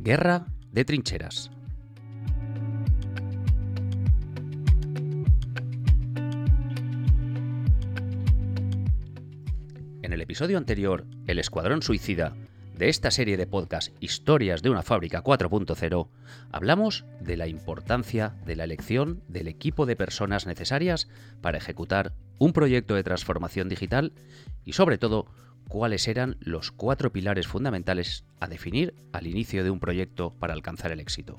Guerra de trincheras. En el episodio anterior, El Escuadrón Suicida, de esta serie de podcast Historias de una fábrica 4.0, hablamos de la importancia de la elección del equipo de personas necesarias para ejecutar un proyecto de transformación digital y, sobre todo, cuáles eran los 4 pilares fundamentales a definir al inicio de un proyecto para alcanzar el éxito.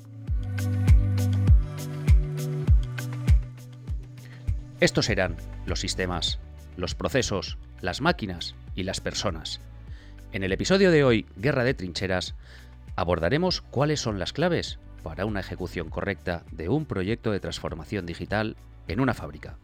Estos eran los sistemas, los procesos, las máquinas y las personas. En el episodio de hoy, Guerra de Trincheras, abordaremos cuáles son las claves para una ejecución correcta de un proyecto de transformación digital en una fábrica.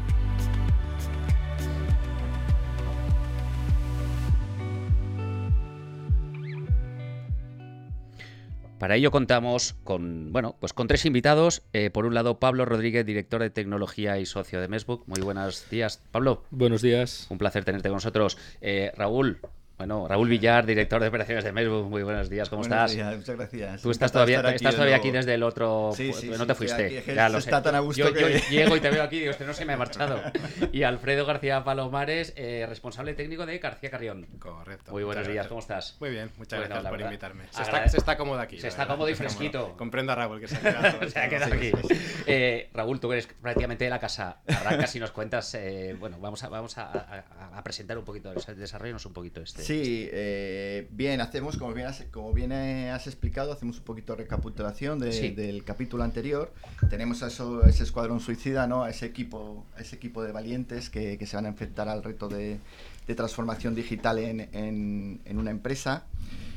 Para ello contamos con 3 invitados. Por un lado, Pablo Rodríguez, director de tecnología y socio de Messbook. Muy buenos días, Pablo. Buenos días. Un placer tenerte con nosotros. Raúl Villar, director de operaciones de Messbook. Muy buenos días, ¿cómo estás? Buenos días, muchas gracias. Tú estás todavía aquí desde el otro... Sí, no te fuiste. Aquí, ya lo sé. Está tan a gusto yo llego y te veo aquí y digo, no se me ha marchado. Y Alfredo García Palomares, responsable técnico de García Carrión. Correcto. Muy buenos días, ¿cómo estás? Muy bien, muchas gracias por invitarme. Se está cómodo aquí. Se está cómodo y fresquito. Comprendo a Raúl que se ha quedado. Se ha quedado aquí. Raúl, tú eres prácticamente de la casa. Arrancas y nos cuentas... vamos a presentar un poquito, desarrollanos un poquito Sí, bien, hacemos, como bien has explicado, hacemos un poquito de recapitulación del capítulo anterior. Tenemos a ese escuadrón suicida, ¿no? A ese equipo de valientes que se van a enfrentar al reto de transformación digital en una empresa.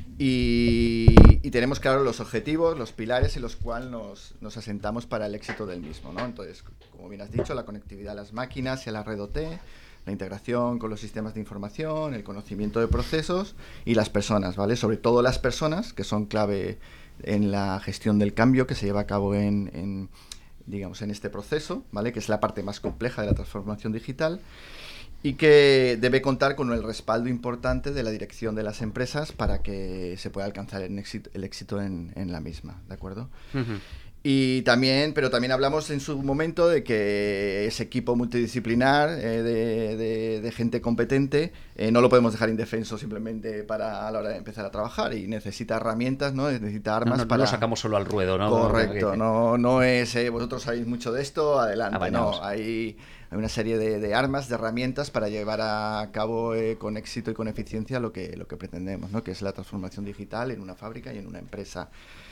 Y tenemos claro los objetivos, los pilares en los cuales nos asentamos para el éxito del mismo, ¿no? Entonces, como bien has dicho, la conectividad a las máquinas y a la red OT, la integración con los sistemas de información, el conocimiento de procesos y las personas, ¿vale? Sobre todo las personas, que son clave en la gestión del cambio que se lleva a cabo en este proceso, ¿vale? Que es la parte más compleja de la transformación digital y que debe contar con el respaldo importante de la dirección de las empresas para que se pueda alcanzar el éxito en la misma, ¿de acuerdo? Uh-huh. Pero también hablamos en su momento de que ese equipo multidisciplinar de gente competente no lo podemos dejar indefenso simplemente a la hora de empezar a trabajar y necesita herramientas, ¿no? Necesita armas para... No lo sacamos solo al ruedo, ¿no? Correcto, no es vosotros sabéis mucho de esto, adelante, no, hay una serie de armas, de herramientas para llevar a cabo con éxito y con eficiencia lo que pretendemos, ¿no? Que es la transformación digital en una fábrica y en una empresa.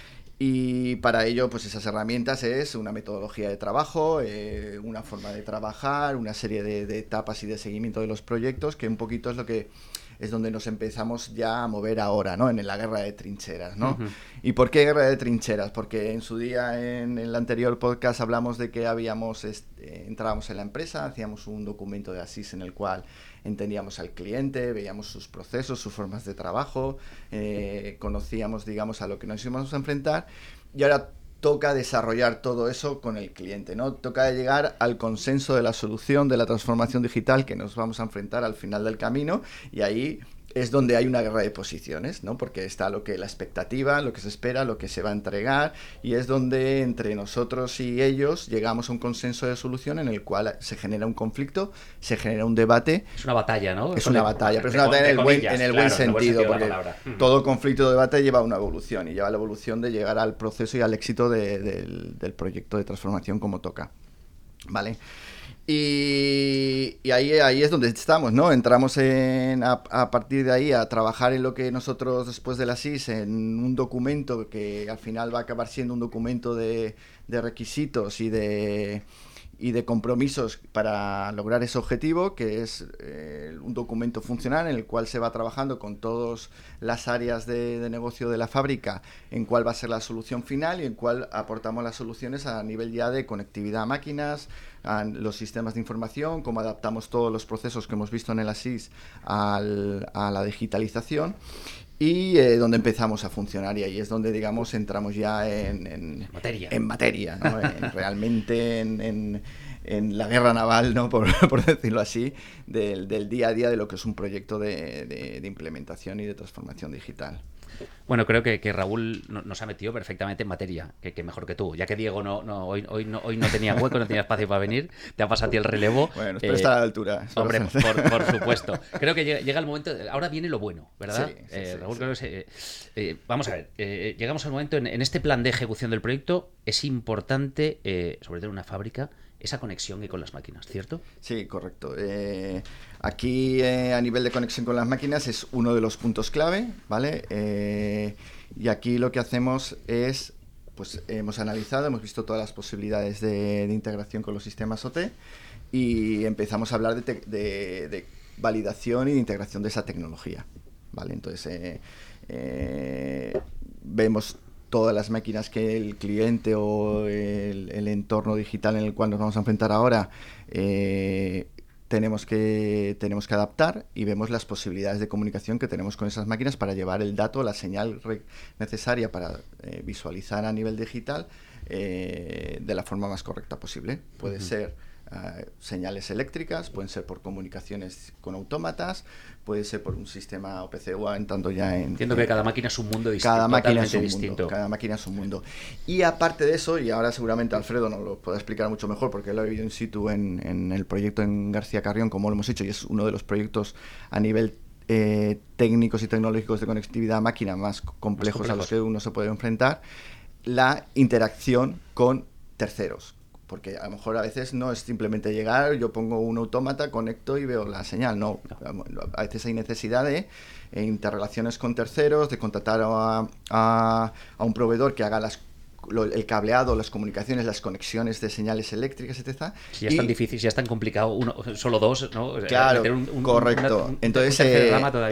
Y para ello, pues esas herramientas es una metodología de trabajo, una forma de trabajar, una serie de etapas y de seguimiento de los proyectos, que un poquito es donde nos empezamos ya a mover ahora, ¿no? En la guerra de trincheras, ¿no? Uh-huh. ¿Y por qué guerra de trincheras? Porque en su día, en el anterior podcast, hablamos de que entrábamos en la empresa, hacíamos un documento de ASIS en el cual entendíamos al cliente, veíamos sus procesos, sus formas de trabajo, conocíamos, a lo que nos íbamos a enfrentar, y ahora toca desarrollar todo eso con el cliente, ¿no? Toca llegar al consenso de la solución de la transformación digital que nos vamos a enfrentar al final del camino, y ahí es donde hay una guerra de posiciones, ¿no? Porque está la expectativa, lo que se espera, lo que se va a entregar, y es donde entre nosotros y ellos llegamos a un consenso de solución en el cual se genera un conflicto, se genera un debate. Es una batalla, ¿no? Es una batalla, pero es una batalla en el buen sentido, porque todo conflicto o debate lleva a una evolución, y lleva a la evolución de llegar al proceso y al éxito del proyecto de transformación como toca, ¿vale? Y ahí es donde estamos, ¿no? Entramos a partir de ahí a trabajar en lo que nosotros después de la SIS, en un documento que al final va a acabar siendo un documento de requisitos y de compromisos para lograr ese objetivo, que es un documento funcional en el cual se va trabajando con todas las áreas de negocio de la fábrica, en cuál va a ser la solución final y en cuál aportamos las soluciones a nivel ya de conectividad a máquinas, a los sistemas de información, cómo adaptamos todos los procesos que hemos visto en el ASIS a la digitalización. Y donde empezamos a funcionar, y ahí es donde, entramos ya en materia, ¿no? Realmente en la guerra naval, ¿no? por decirlo así, del día a día de lo que es un proyecto de implementación y de transformación digital. Bueno, creo que Raúl nos ha metido perfectamente en materia, que mejor que tú. Ya que Diego hoy no tenía hueco, no tenía espacio para venir, te ha pasado a ti el relevo. Bueno, espero estar a la altura. Hombre, por supuesto. Creo que llega el momento, ahora viene lo bueno, ¿verdad? Sí, Raúl, creo que vamos a ver, llegamos al momento, en este plan de ejecución del proyecto, es importante, sobre todo en una fábrica, esa conexión y con las máquinas, ¿cierto? Sí, correcto. Aquí, a nivel de conexión con las máquinas, es uno de los puntos clave, ¿vale? Y aquí lo que hacemos es, pues hemos analizado, hemos visto todas las posibilidades de integración con los sistemas OT y empezamos a hablar de validación y de integración de esa tecnología, ¿vale? Entonces, vemos todas las máquinas que el cliente o el entorno digital en el cual nos vamos a enfrentar ahora tenemos que adaptar, y vemos las posibilidades de comunicación que tenemos con esas máquinas para llevar el dato, la señal necesaria para visualizar a nivel digital de la forma más correcta posible. Puede ser señales eléctricas, pueden ser por comunicaciones con autómatas, puede ser por un sistema OPC-UA, entrando ya en... Entiendo que cada máquina es un mundo distinto. Cada máquina es un mundo, cada máquina es un mundo. Y aparte de eso, y ahora seguramente Alfredo nos lo puede explicar mucho mejor, porque él lo ha vivido in situ en el proyecto en García Carrión, como lo hemos hecho, y es uno de los proyectos a nivel técnicos y tecnológicos de conectividad a máquina más complejos a los que uno se puede enfrentar, la interacción con terceros. Porque a lo mejor a veces no es simplemente llegar, yo pongo un autómata, conecto y veo la señal. No. A veces hay necesidad de interrelaciones con terceros, de contratar a un proveedor que haga el cableado, las comunicaciones, las conexiones de señales eléctricas, etc. Si ya es tan difícil, si ya es tan complicado, solo dos, ¿no? Claro, correcto. Entonces,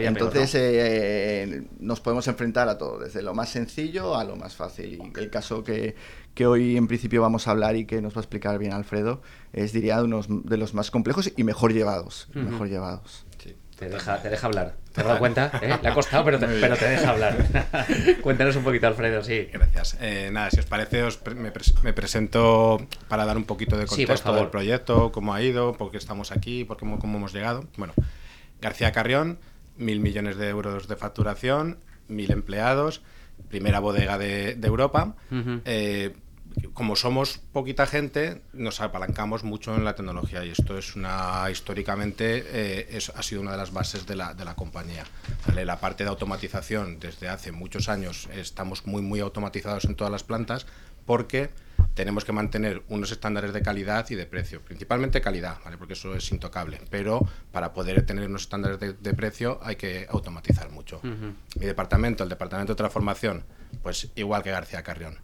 ¿no? Nos podemos enfrentar a todo, desde lo más sencillo a lo más fácil. Y el caso que hoy en principio vamos a hablar y que nos va a explicar bien Alfredo es, diría, uno de los más complejos y mejor llevados. Mejor llevados. Sí. Te deja hablar. ¿Te has dado cuenta? Le ha costado, pero te deja hablar. Cuéntanos un poquito, Alfredo, sí. Gracias. Nada, si os parece, me presento para dar un poquito de contexto del proyecto, cómo ha ido, por qué estamos aquí, cómo hemos llegado. Bueno, García Carrión, 1.000 millones de euros de facturación, 1.000 empleados, primera bodega de Europa. Como somos poquita gente, nos apalancamos mucho en la tecnología, y esto es históricamente ha sido una de las bases de la compañía. ¿Vale? La parte de automatización, desde hace muchos años estamos muy automatizados en todas las plantas, porque tenemos que mantener unos estándares de calidad y de precio, principalmente calidad, ¿vale? Porque eso es intocable, pero para poder tener unos estándares de precio hay que automatizar mucho. Mi departamento, el departamento de transformación, pues igual que García Carrión.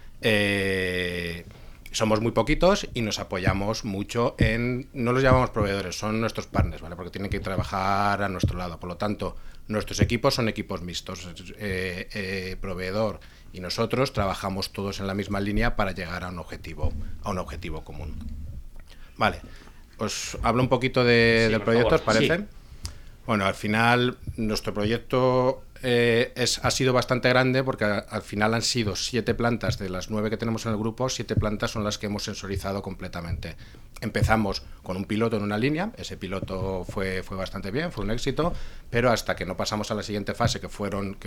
Somos muy poquitos y nos apoyamos mucho no los llamamos proveedores, son nuestros partners, ¿vale? Porque tienen que trabajar a nuestro lado. Por lo tanto, nuestros equipos son equipos mixtos. Proveedor y nosotros trabajamos todos en la misma línea para llegar a un objetivo común. Vale, os hablo un poquito del proyecto, ¿os parece? Sí. Bueno, al final nuestro proyecto ha sido bastante grande, porque al final han sido 7 plantas de las 9 que tenemos en el grupo. 7 plantas son las que hemos sensorizado completamente. Empezamos con un piloto en una línea, ese piloto fue bastante bien, fue un éxito, pero hasta que no pasamos a la siguiente fase, que fueron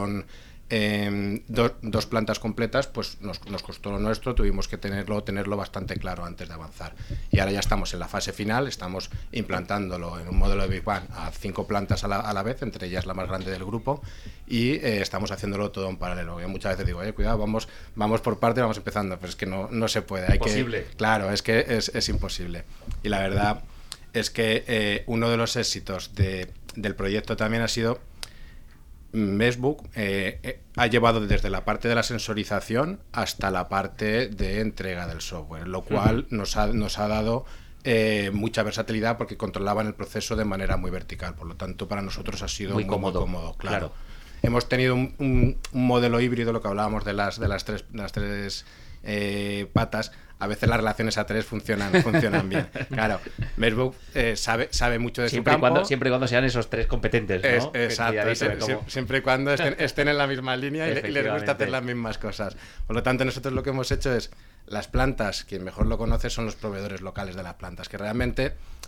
2 plantas completas, pues nos costó lo nuestro, tuvimos que tenerlo bastante claro antes de avanzar. Y ahora ya estamos en la fase final, estamos implantándolo en un modelo de Big Bang a 5 plantas a la vez, entre ellas la más grande del grupo, y estamos haciéndolo todo en paralelo. Yo muchas veces digo, cuidado, vamos por parte, vamos empezando, pero es que no se puede. Imposible. Claro, es que es imposible. Y la verdad es que uno de los éxitos del proyecto también ha sido Meshbook. Ha llevado desde la parte de la sensorización hasta la parte de entrega del software, lo cual nos ha dado mucha versatilidad, porque controlaban el proceso de manera muy vertical. Por lo tanto, para nosotros ha sido muy cómodo. Claro. Hemos tenido un modelo híbrido, lo que hablábamos de las tres patas. A veces las relaciones a 3 funcionan bien. Claro, Meshbook sabe mucho de su campo. Siempre y cuando sean esos 3 competentes, ¿no? Exacto, siempre y cuando estén en la misma línea y les gusta hacer las mismas cosas. Por lo tanto, nosotros lo que hemos hecho es, las plantas, quien mejor lo conoce son los proveedores locales de las plantas, que realmente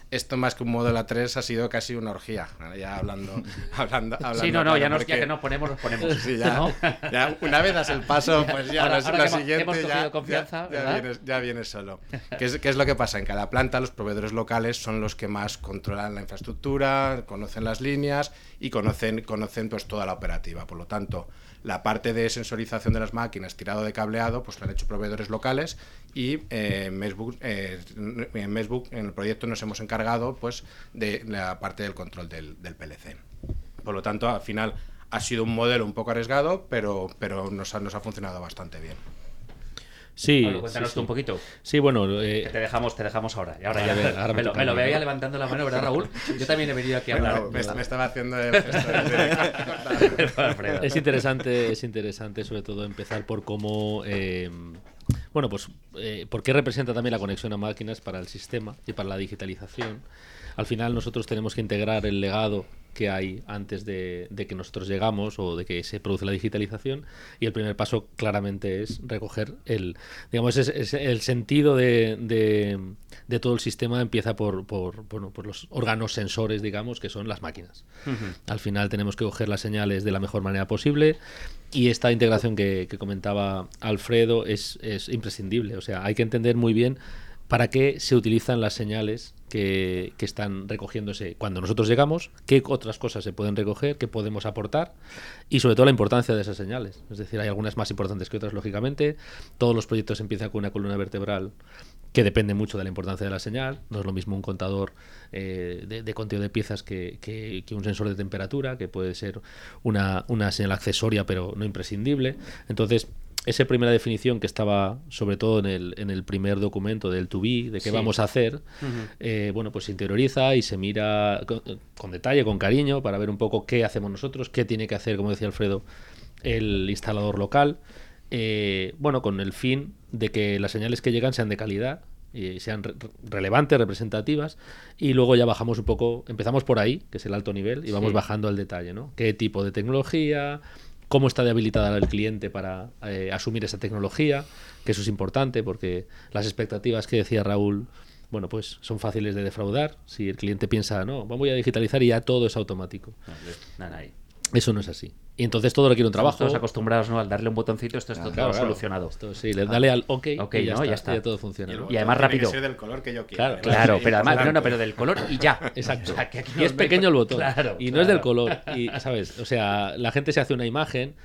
esto más que un modelo A3 ha sido casi una orgía. Ya hablando sí, ya que nos ponemos. Sí, ya una vez das el paso, pues ya ahora lo siguiente hemos cogido confianza, ya viene solo. ¿Qué es lo que pasa? En cada planta los proveedores locales son los que más controlan la infraestructura, conocen las líneas y conocen pues toda la operativa. Por lo tanto, la parte de sensorización de las máquinas, tirado de cableado, pues lo han hecho proveedores locales y en Mesbuc, en el proyecto nos hemos encargado pues de la parte del control del PLC. Por lo tanto, al final ha sido un modelo un poco arriesgado, pero nos ha funcionado bastante bien. Sí, bueno, cuéntanos tú un poquito. Sí, bueno, te dejamos ahora. Y ahora ya ahora me lo veía levantando la mano, ¿verdad, Raúl? Yo también he venido aquí a hablar. Me estaba haciendo el gesto de... Es interesante sobre todo empezar por cómo por qué representa también la conexión a máquinas para el sistema y para la digitalización. Al final nosotros tenemos que integrar el legado que hay antes de que nosotros llegamos o de que se produce la digitalización, y el primer paso claramente es recoger el sentido de todo el sistema. Empieza por los órganos sensores, digamos, que son las máquinas. Al final tenemos que coger las señales de la mejor manera posible, y esta integración que comentaba Alfredo es imprescindible. O sea, hay que entender muy bien para qué se utilizan las señales que están recogiéndose cuando nosotros llegamos, qué otras cosas se pueden recoger, qué podemos aportar, y sobre todo la importancia de esas señales. Es decir, hay algunas más importantes que otras, lógicamente. Todos los proyectos empiezan con una columna vertebral que depende mucho de la importancia de la señal. No es lo mismo un contador de conteo de piezas que un sensor de temperatura, que puede ser una señal accesoria pero no imprescindible. Entonces, esa primera definición que estaba sobre todo en el primer documento del to be, de qué vamos a hacer, pues se interioriza y se mira con detalle, con cariño, para ver un poco qué hacemos nosotros, qué tiene que hacer, como decía Alfredo, el instalador local, con el fin de que las señales que llegan sean de calidad, sean relevantes, representativas, y luego ya bajamos un poco, empezamos por ahí, que es el alto nivel, y vamos bajando al detalle, ¿no? ¿Qué tipo de tecnología? ¿Cómo está de habilitada el cliente para asumir esa tecnología? Que eso es importante, porque las expectativas que decía Raúl, pues son fáciles de defraudar. Si el cliente piensa, no, voy a digitalizar y ya todo es automático. Eso no es así. Y entonces todo requiere un trabajo. Estamos acostumbrados, ¿no? Al darle un botoncito, esto está todo solucionado. Dale al OK y ya está. Ya todo funciona. Y además rápido. Tiene que ser del color que yo quiera. Claro, pero además, pero del color y ya. Exacto. O sea, que y es pequeño el botón. Y no es del color. Y, ¿sabes? O sea, la gente se hace una imagen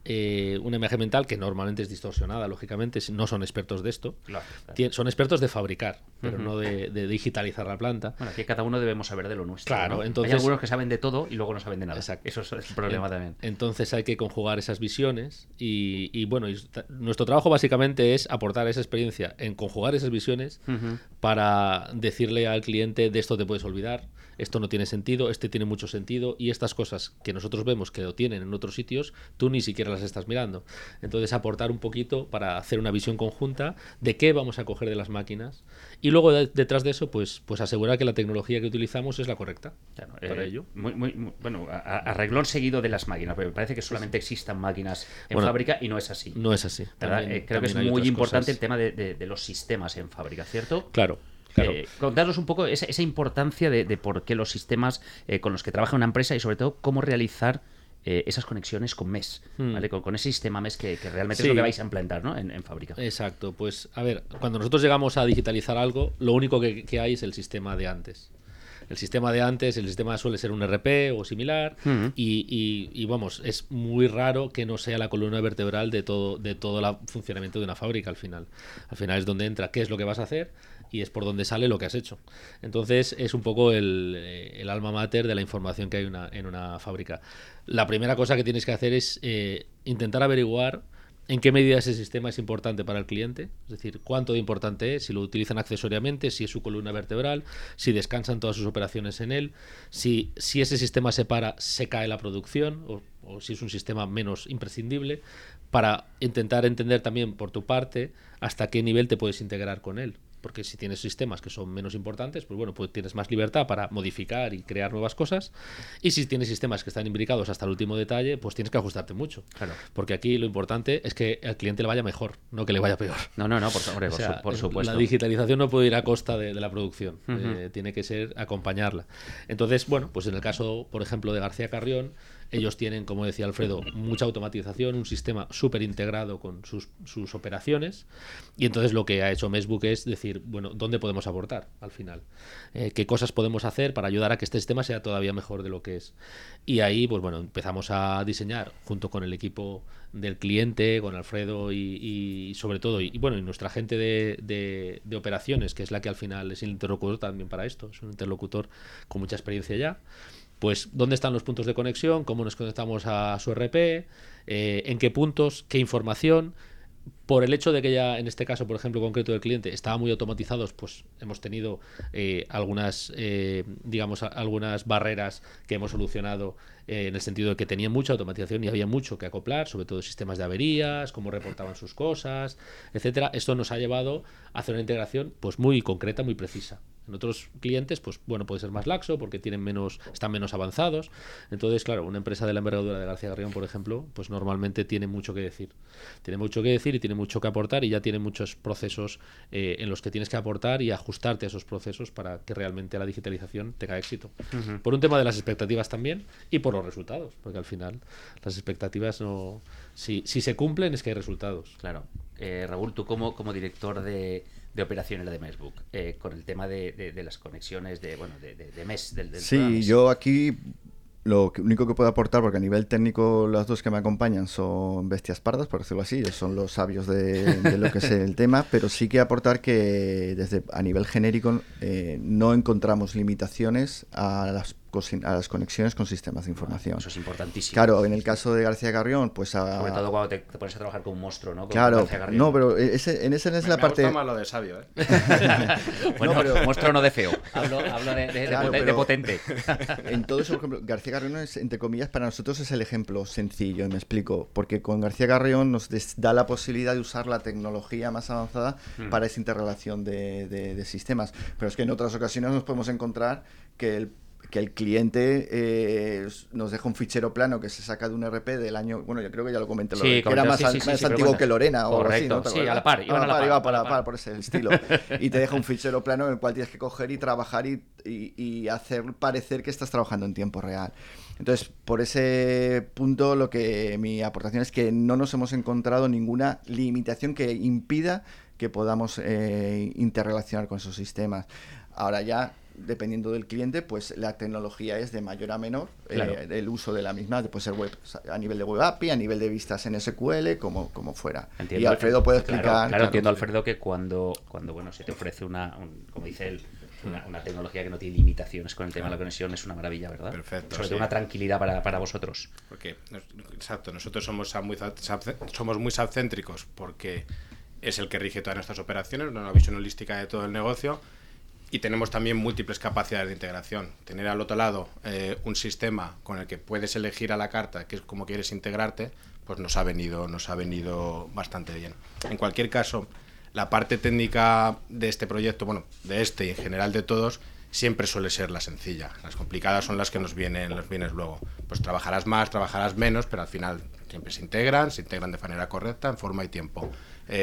mental que normalmente es distorsionada, lógicamente. No son expertos de esto. Claro. Son expertos de fabricar, pero no de digitalizar la planta. Bueno, aquí cada uno debemos saber de lo nuestro. Claro, ¿no? Entonces, hay algunos que saben de todo y luego no saben de nada. Exacto. Eso es el problema también. Entonces hay que conjugar esas visiones y nuestro trabajo básicamente es aportar esa experiencia en conjugar esas visiones para decirle al cliente: de esto te puedes olvidar, esto no tiene sentido, este tiene mucho sentido, y estas cosas que nosotros vemos que lo tienen en otros sitios, tú ni siquiera las estás mirando. Entonces aportar un poquito para hacer una visión conjunta de qué vamos a coger de las máquinas, y luego detrás de eso pues asegurar que la tecnología que utilizamos es la correcta. Claro, para ello. Bueno, a reglón seguido de las máquinas, porque me parece que solamente existan máquinas en fábrica, y no es así. No es así. Creo que es muy importante el tema de los sistemas en fábrica, ¿cierto? Claro. Contarnos un poco esa importancia de por qué los sistemas con los que trabaja una empresa, y sobre todo cómo realizar esas conexiones con MES, ¿vale? Con ese sistema MES que realmente es lo que vais a implantar, ¿no? en fábrica. Exacto. Pues a ver, cuando nosotros llegamos a digitalizar algo, lo único que hay es el sistema de antes. El sistema suele ser un RP o similar, y es muy raro que no sea la columna vertebral de todo el funcionamiento de una fábrica. Al final es donde entra qué es lo que vas a hacer, y es por donde sale lo que has hecho. Entonces es un poco el alma mater de la información que hay en una fábrica. La primera cosa que tienes que hacer es intentar averiguar en qué medida ese sistema es importante para el cliente, es decir, cuánto de importante es, si lo utilizan accesoriamente, si es su columna vertebral, si descansan todas sus operaciones en él, si ese sistema se para, se cae la producción, o si es un sistema menos imprescindible, para intentar entender también por tu parte hasta qué nivel te puedes integrar con él. porque si tienes sistemas que son menos importantes, pues bueno, pues tienes más libertad para modificar y crear nuevas cosas, y si tienes sistemas que están imbricados hasta el último detalle, pues tienes que ajustarte mucho. Claro. Porque aquí lo importante es que al cliente le vaya mejor, no que le vaya peor. No, por supuesto. La digitalización no puede ir a costa de la producción, tiene que ser acompañarla. Entonces, bueno, pues en el caso, por ejemplo, de García Carrión, ellos tienen, como decía Alfredo, mucha automatización, un sistema súper integrado con sus operaciones, y entonces lo que ha hecho Meshbook es decir, bueno, ¿dónde podemos aportar al final? ¿Qué cosas podemos hacer para ayudar a que este sistema sea todavía mejor de lo que es? Y ahí, pues bueno, empezamos a diseñar junto con el equipo del cliente, con Alfredo y sobre todo, y bueno, y nuestra gente de operaciones, que es la que al final es el interlocutor también para esto, es un interlocutor con mucha experiencia ya. Pues dónde están los puntos de conexión, cómo nos conectamos a su RP, en qué puntos, qué información. Por el hecho de que ya en este caso, por ejemplo, concreto del cliente, estaba muy automatizados, pues hemos tenido algunas barreras que hemos solucionado en el sentido de que tenían mucha automatización y había mucho que acoplar, sobre todo sistemas de averías, cómo reportaban sus cosas, etcétera. Esto nos ha llevado a hacer una integración pues muy concreta, muy precisa. En otros clientes, pues bueno, puede ser más laxo porque están menos avanzados. Entonces, claro, una empresa de la envergadura de García Carrión, por ejemplo, pues normalmente tiene mucho que decir. Tiene mucho que decir y tiene mucho que aportar, y ya tiene muchos procesos en los que tienes que aportar y ajustarte a esos procesos para que realmente la digitalización tenga éxito. Por un tema de las expectativas también y por los resultados, porque al final las expectativas no... Si se cumplen es que hay resultados. Claro. Raúl, tú como director de operaciones de Meshbook, con el tema de las conexiones de Mesh del sí, programa. Yo aquí lo único que puedo aportar, porque a nivel técnico los dos que me acompañan son bestias pardas, por decirlo así, ellos son los sabios de lo que es el tema, pero sí que aportar que a nivel genérico no encontramos limitaciones a las conexiones con sistemas de información. Eso es importantísimo. Claro, en el caso de García Carrión, pues... Sobre todo cuando te pones a trabajar con un monstruo, ¿no? Con claro, no, pero en esa es la parte... Me gusta más lo de sabio, ¿eh? Bueno, no, pero... monstruo no de feo. Hablo de potente. En todo eso, por ejemplo, García Carrión es, entre comillas, para nosotros es el ejemplo sencillo, y me explico. Porque con García Carrión nos da la posibilidad de usar la tecnología más avanzada para esa interrelación de sistemas. Pero es que en otras ocasiones nos podemos encontrar que el cliente nos deja un fichero plano que se saca de un RP del año... Bueno, yo creo que ya lo comenté, que era más antiguo que Lorena o algo así, ¿no? Sí, a la par. Iba a la par, por ese estilo. Y te deja un fichero plano en el cual tienes que coger y trabajar y hacer parecer que estás trabajando en tiempo real. Entonces, por ese punto, mi aportación es que no nos hemos encontrado ninguna limitación que impida que podamos interrelacionar con esos sistemas. Ahora ya, dependiendo del cliente, pues la tecnología es de mayor a menor, claro. El uso de la misma puede ser a nivel de web API, a nivel de vistas en SQL, como fuera. Entiendo, y Alfredo puede explicar... Claro, entiendo, Alfredo, que cuando se te ofrece como dice él, una tecnología que no tiene limitaciones con el tema de la conexión, es una maravilla, ¿verdad? Perfecto. Sobre todo una tranquilidad para vosotros. Porque, exacto, nosotros somos muy subcéntricos porque es el que rige todas nuestras operaciones, una visión holística de todo el negocio. Y tenemos también múltiples capacidades de integración. Tener al otro lado un sistema con el que puedes elegir a la carta que es como quieres integrarte, pues nos ha venido bastante bien. En cualquier caso, la parte técnica de este proyecto, bueno, de este y en general de todos, siempre suele ser la sencilla. Las complicadas son las que nos vienen luego. Pues trabajarás más, trabajarás menos, pero al final siempre se integran de manera correcta, en forma y tiempo.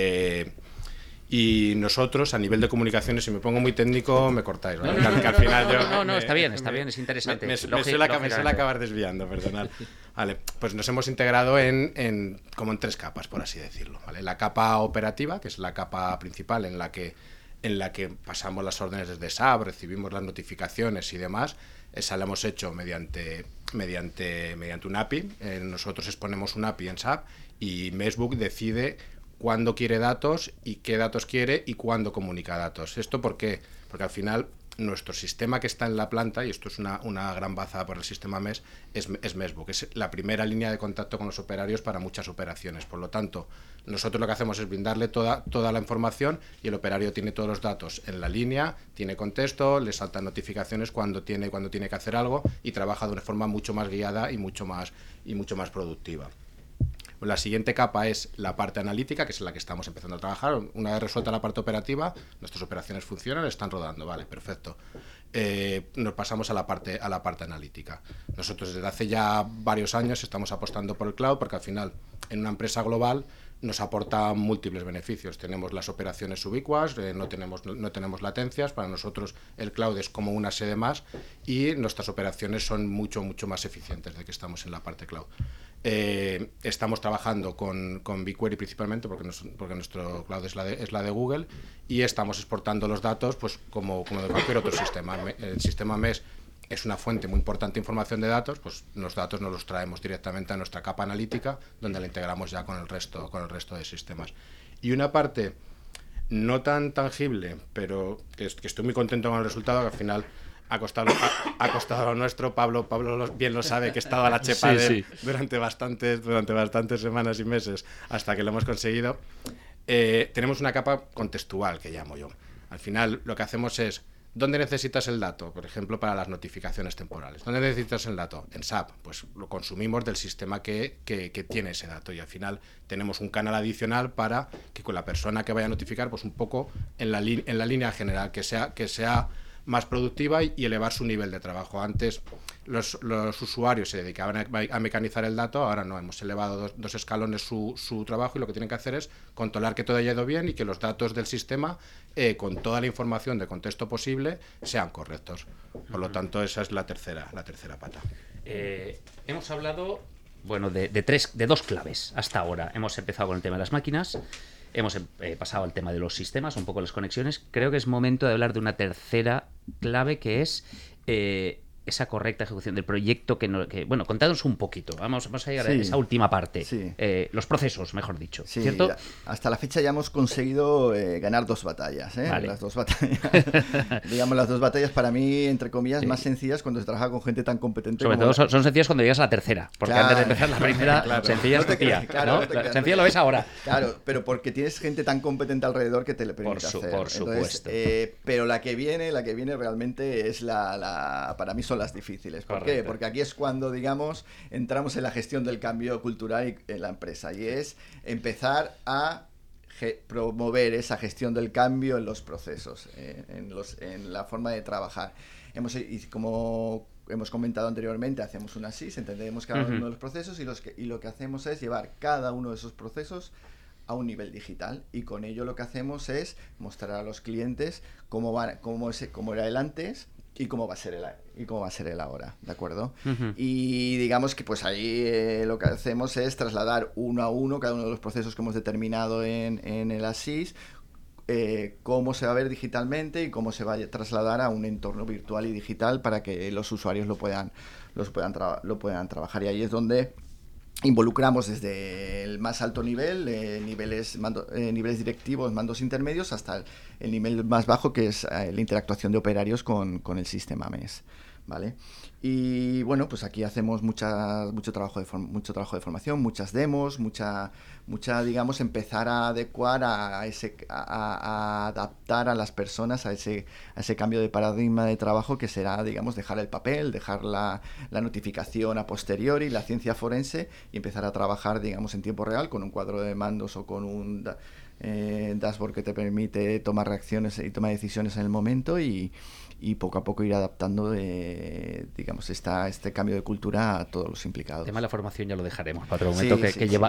Y nosotros, a nivel de comunicaciones, si me pongo muy técnico, me cortáis, ¿vale? Que al final yo... No, está bien, es interesante. Me suele acabar desviando, perdonad. Vale, pues nos hemos integrado como en 3 capas, por así decirlo, ¿vale? La capa operativa, que es la capa principal en la que pasamos las órdenes desde SAP, recibimos las notificaciones y demás. Esa la hemos hecho mediante un API. Nosotros exponemos un API en SAP y Meshbook decide cuándo quiere datos y qué datos quiere y cuándo comunica datos. ¿Esto por qué? Porque al final nuestro sistema que está en la planta, y esto es una gran baza por el sistema Mesh, es Meshbook. Es la primera línea de contacto con los operarios para muchas operaciones. Por lo tanto, nosotros lo que hacemos es brindarle toda la información y el operario tiene todos los datos en la línea, tiene contexto, le saltan notificaciones cuando tiene que hacer algo y trabaja de una forma mucho más guiada y mucho más productiva. La siguiente capa es la parte analítica, que es en la que estamos empezando a trabajar. Una vez resuelta la parte operativa, nuestras operaciones funcionan, están rodando, vale, perfecto. Nos pasamos a la parte analítica. Nosotros desde hace ya varios años estamos apostando por el cloud, porque al final en una empresa global nos aporta múltiples beneficios. Tenemos las operaciones ubicuas, no tenemos latencias. Para nosotros el cloud es como una sede más y nuestras operaciones son mucho más eficientes de que estamos en la parte cloud. Estamos trabajando con BigQuery principalmente porque nuestro cloud es la de Google, y estamos exportando los datos pues como de cualquier otro sistema. El sistema MES es una fuente muy importante de información de datos, pues los datos nos los traemos directamente a nuestra capa analítica, donde la integramos ya con el resto de sistemas. Y una parte no tan tangible, pero que estoy muy contento con el resultado, que al final ha costado lo nuestro. Pablo bien lo sabe, que he estado a la chepa durante bastantes semanas y meses hasta que lo hemos conseguido. Tenemos una capa contextual, que llamo yo. Al final lo que hacemos es: ¿dónde necesitas el dato? Por ejemplo, para las notificaciones temporales. ¿Dónde necesitas el dato? En SAP. Pues lo consumimos del sistema que tiene ese dato, y al final tenemos un canal adicional para que con la persona que vaya a notificar, pues un poco en la línea general, que sea más productiva y elevar su nivel de trabajo. Antes los usuarios se dedicaban a mecanizar el dato, ahora no, hemos elevado dos escalones su trabajo, y lo que tienen que hacer es controlar que todo haya ido bien y que los datos del sistema, con toda la información de contexto posible, sean correctos. Por lo tanto, esa es la tercera pata. Hemos hablado, bueno, de dos claves hasta ahora. Hemos empezado con el tema de las máquinas. Hemos pasado al tema de los sistemas, un poco las conexiones. Creo que es momento de hablar de una tercera clave, que es esa correcta ejecución del proyecto. Bueno, contadnos un poquito. Vamos a llegar a esa última parte. Sí. Los procesos, mejor dicho. Sí, ¿cierto? Hasta la fecha ya hemos conseguido ganar 2 batallas. Vale. Las 2 batallas. Digamos, las 2 batallas para mí, entre comillas, más sencillas cuando se trabaja con gente tan competente. Sobre todo son sencillas cuando llegas a la tercera. Porque claro, antes de empezar la primera, claro. sencilla es tu tía. Claro, ¿no? Sencilla lo ves ahora. Claro, pero porque tienes gente tan competente alrededor que te le permite hacer. Por supuesto. Pero la que viene realmente es para mí son las difíciles. ¿Por qué? Porque aquí es cuando, digamos, entramos en la gestión del cambio cultural en la empresa, y es empezar a promover esa gestión del cambio en los procesos, en la forma de trabajar. Y como hemos comentado anteriormente, hacemos una SIS, entendemos cada uno de los procesos, y lo que hacemos es llevar cada uno de esos procesos a un nivel digital, y con ello lo que hacemos es mostrar a los clientes cómo era el antes y cómo va a ser el ahora, ¿de acuerdo? Y digamos que pues ahí lo que hacemos es trasladar uno a uno cada uno de los procesos que hemos determinado en el ASIS, cómo se va a ver digitalmente y cómo se va a trasladar a un entorno virtual y digital para que los usuarios lo puedan trabajar. Y ahí es donde involucramos desde el más alto nivel, niveles directivos, mandos intermedios, hasta el nivel más bajo, que es la interactuación de operarios con el sistema MES, ¿vale? Y bueno, pues aquí hacemos mucho trabajo de formación, muchas demos, mucha digamos, empezar a adecuar a adaptar a las personas a ese cambio de paradigma de trabajo, que será, digamos, dejar el papel, dejar la notificación a posteriori, la ciencia forense, y empezar a trabajar, digamos, en tiempo real con un cuadro de mandos o con un dashboard que te permite tomar reacciones y tomar decisiones en el momento, y poco a poco ir adaptando, digamos, este cambio de cultura a todos los implicados. El tema de la formación ya lo dejaremos para otro momento,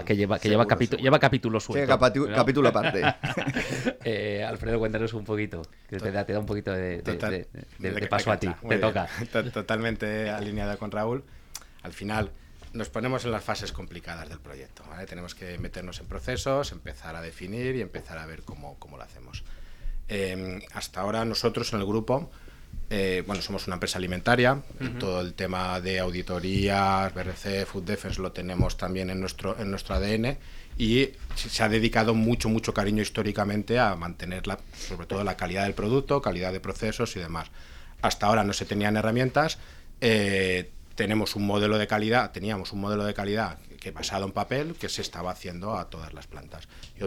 lleva capítulos sueltos. Sí, capítulo aparte. Alfredo, cuéntanos un poquito, que te da un poquito de paso a ti. Te toca. Totalmente alineado con Raúl. Al final nos ponemos en las fases complicadas del proyecto, ¿vale? Tenemos que meternos en procesos, empezar a definir y empezar a ver cómo lo hacemos. Hasta ahora nosotros en el grupo, somos una empresa alimentaria. Todo el tema de auditorías, BRC, Food Defense lo tenemos también en nuestro ADN, y se ha dedicado mucho cariño históricamente a mantener sobre todo la calidad del producto, calidad de procesos y demás. Hasta ahora no se tenían herramientas. Teníamos un modelo de calidad que basado en papel, que se estaba haciendo a todas las plantas. Y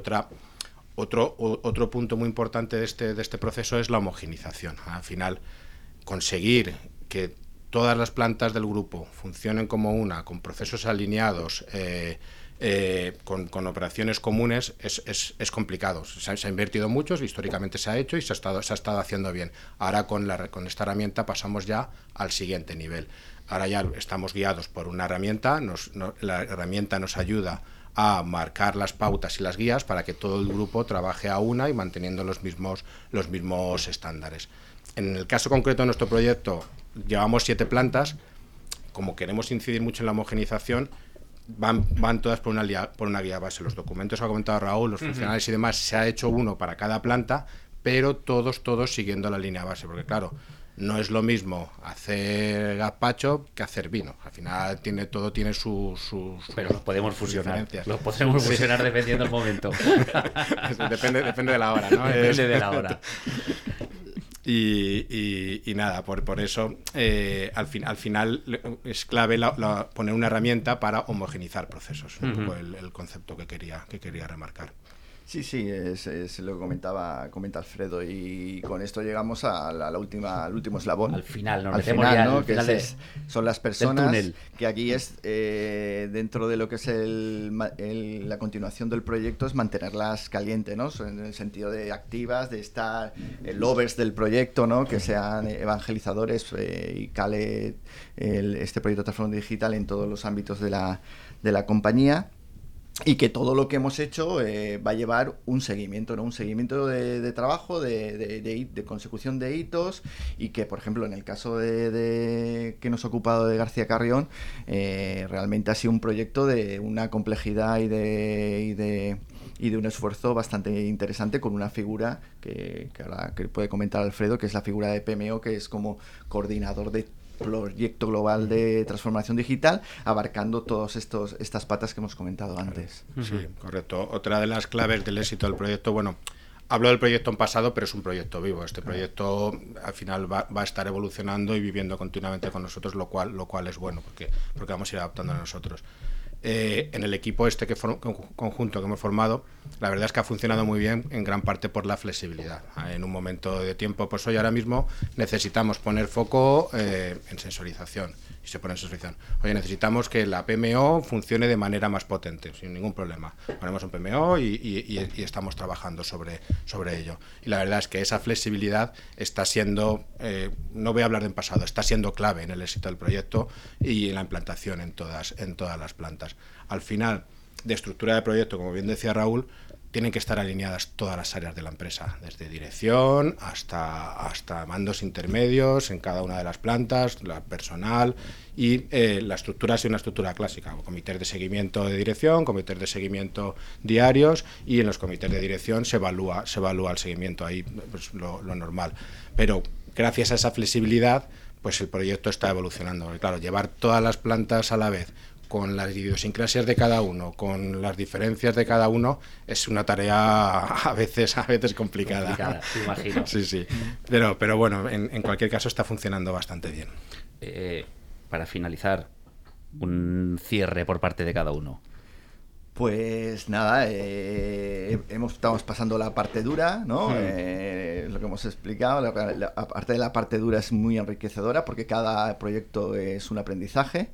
otro punto muy importante de este proceso es la homogenización. Al final, conseguir que todas las plantas del grupo funcionen como una, con procesos alineados, con operaciones comunes es complicado. Se ha invertido mucho, históricamente se ha hecho y se ha estado haciendo bien. Ahora con esta herramienta pasamos ya al siguiente nivel. Ahora ya estamos guiados por una herramienta, la herramienta nos ayuda a marcar las pautas y las guías para que todo el grupo trabaje a una y manteniendo los mismos estándares. En el caso concreto de nuestro proyecto, llevamos 7 plantas. Como queremos incidir mucho en la homogeneización, van todas por una guía base. Los documentos que ha comentado Raúl, los funcionales y demás, se ha hecho uno para cada planta, pero todos siguiendo la línea base, porque claro, no es lo mismo hacer gazpacho que hacer vino. Al final todo tiene sus pero los podemos fusionar. Los podemos fusionar dependiendo del momento. Depende de la hora, ¿no? Depende de la hora. Y nada, por eso al final es clave poner una herramienta para homogeneizar procesos. Un poco el concepto que quería remarcar. Sí, es lo que comenta Alfredo, y con esto llegamos al último eslabón. Al final, al final, ¿no? Son las personas que aquí es dentro de lo que es la continuación del proyecto, es mantenerlas calientes, ¿no? En el sentido de activas, de estar lovers del proyecto, ¿no? Que sean evangelizadores y cale este proyecto de transformación digital en todos los ámbitos de la compañía. Y que todo lo que hemos hecho va a llevar un seguimiento, ¿no? Un seguimiento de trabajo, de consecución de hitos, y que, por ejemplo, en el caso que nos ha ocupado de García Carrión, realmente ha sido un proyecto de una complejidad y de un esfuerzo bastante interesante, con una figura que ahora que puede comentar Alfredo, que es la figura de PMO, que es como coordinador de proyecto global de transformación digital, abarcando todas estas patas que hemos comentado antes. Sí, correcto. Otra de las claves del éxito del proyecto, bueno, hablo del proyecto en pasado, pero es un proyecto vivo. Este proyecto al final va a estar evolucionando y viviendo continuamente con nosotros, lo cual es bueno, porque vamos a ir adaptando a nosotros. En el equipo conjunto que hemos formado, la verdad es que ha funcionado muy bien, en gran parte por la flexibilidad. En un momento de tiempo, pues hoy ahora mismo necesitamos poner foco en sensorización, y se pone en sensorización. Oye, necesitamos que la PMO funcione de manera más potente, sin ningún problema. Ponemos un PMO y estamos trabajando sobre ello. Y la verdad es que esa flexibilidad está siendo, no voy a hablar de en pasado, está siendo clave en el éxito del proyecto y en la implantación en todas las plantas. Al final, de estructura de proyecto, como bien decía Raúl, tienen que estar alineadas todas las áreas de la empresa, desde dirección hasta mandos intermedios en cada una de las plantas, la personal, y la estructura es una estructura clásica: comités de seguimiento de dirección, comités de seguimiento diarios, y en los comités de dirección se evalúa el seguimiento, ahí pues lo normal. Pero gracias a esa flexibilidad, pues el proyecto está evolucionando. Claro, llevar todas las plantas a la vez, con las idiosincrasias de cada uno, con las diferencias de cada uno, es una tarea a veces complicada. Me imagino. Sí. Pero bueno, en cualquier caso está funcionando bastante bien. Para finalizar, un cierre por parte de cada uno. Pues nada, estamos pasando la parte dura, ¿no? Lo que hemos explicado, aparte de la parte dura, es muy enriquecedora, porque cada proyecto es un aprendizaje.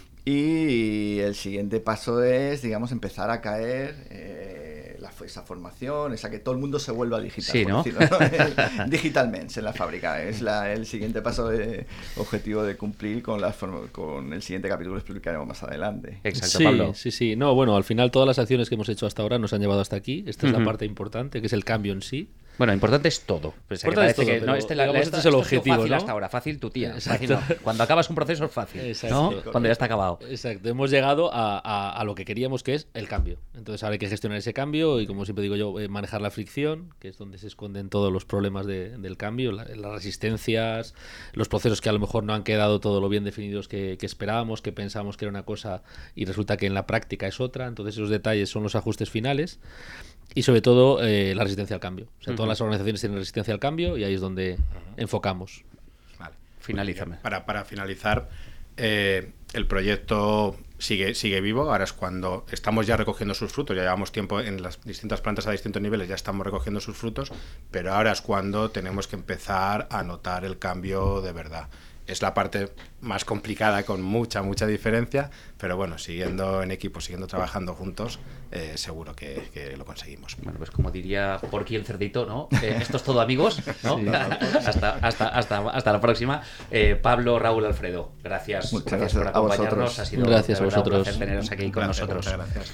Y el siguiente paso es, digamos, empezar a caer esa formación, esa que todo el mundo se vuelva digital, sí, ¿no? Decirlo, ¿no? Digitalmente en la fábrica. Es el siguiente paso objetivo de cumplir con el siguiente capítulo que explicaremos más adelante. Exacto, sí, Pablo. Sí. No, bueno, al final todas las acciones que hemos hecho hasta ahora nos han llevado hasta aquí. Esta es la parte importante, que es el cambio en sí. Bueno, importante es todo. Pues importante es todo, este es el objetivo, fácil, ¿no? hasta ahora, fácil tu tía. Fácil, no. Cuando acabas un proceso es fácil, exacto, ¿no? Cuando ya está acabado. Exacto, hemos llegado a lo que queríamos, que es el cambio. Entonces ahora hay que gestionar ese cambio y, como siempre digo yo, manejar la fricción, que es donde se esconden todos los problemas del cambio, las resistencias, los procesos que a lo mejor no han quedado todo lo bien definidos que esperábamos, que pensábamos que era una cosa y resulta que en la práctica es otra. Entonces esos detalles son los ajustes finales. Y sobre todo la resistencia al cambio. O sea, todas las organizaciones tienen resistencia al cambio y ahí es donde enfocamos. Vale. Finalízame. Para finalizar, el proyecto sigue vivo. Ahora es cuando estamos ya recogiendo sus frutos. Ya llevamos tiempo en las distintas plantas a distintos niveles, ya estamos recogiendo sus frutos, pero ahora es cuando tenemos que empezar a notar el cambio de verdad. es la parte más complicada, con mucha diferencia, pero bueno, siguiendo en equipo, siguiendo trabajando juntos, seguro que lo conseguimos. Bueno, pues como diría Porky el cerdito, ¿no? Esto es todo, amigos, ¿no? Sí. hasta la próxima. Pablo, Raúl, Alfredo, gracias por acompañarnos. Ha sido gracias a vosotros. Un placer teneros aquí con nosotros. Muchas gracias.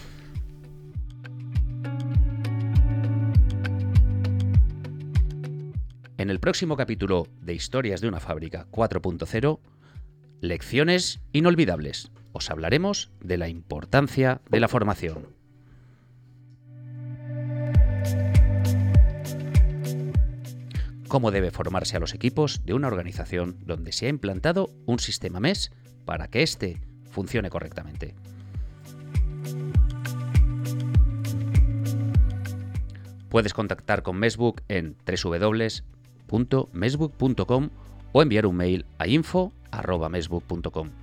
En el próximo capítulo de Historias de una Fábrica 4.0, lecciones inolvidables. Os hablaremos de la importancia de la formación. Cómo debe formarse a los equipos de una organización donde se ha implantado un sistema MES para que éste funcione correctamente. Puedes contactar con Meshbook en www.meshbook.com o enviar un mail a info@meshbook.com.